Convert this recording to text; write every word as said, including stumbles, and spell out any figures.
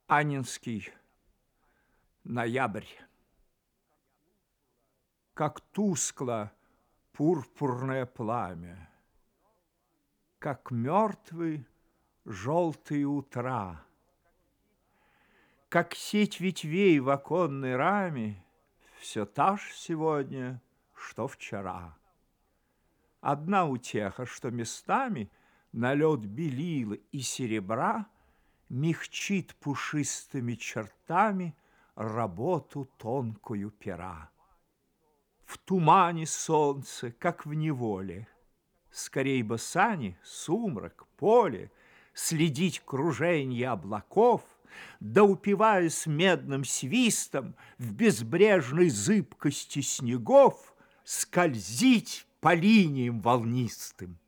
Аннинский ноябрь. Как тускло пурпурное пламя, как мертвы желтые утра, как сеть ветвей в оконной раме все та ж сегодня, что вчера. Одна утеха, что местами налет белила и серебра мягчит пушистыми чертами работу тонкую пера. В тумане солнце, как в неволе, скорей бы сани, сумрак, поле, следить круженье облаков, да, упиваясь медным свистом, в безбрежной зыбкости снегов скользить по линиям волнистым.